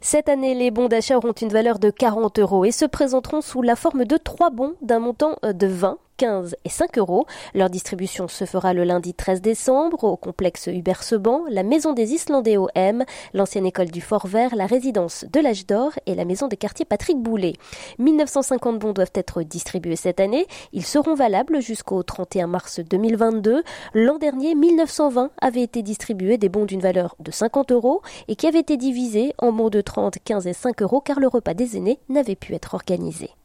Cette année, les bons d'achat auront une valeur de 40 euros et se présenteront sous la forme de 3 bons d'un montant de 20, 15 et 5 euros. Leur distribution se fera le lundi 13 décembre au complexe Hubert-Seban, la maison des Islandais au M, l'ancienne école du Fort-Vert, la résidence de l'Âge d'Or et la maison des quartiers Patrick Boulet. 1950 bons doivent être distribués cette année. Ils seront valables jusqu'au 31 mars 2022. L'an dernier, 1920 avaient été distribués des bons d'une valeur de 50 euros et qui avaient été divisés en bons de 30, 15 et 5 euros car le repas des aînés n'avait pu être organisé.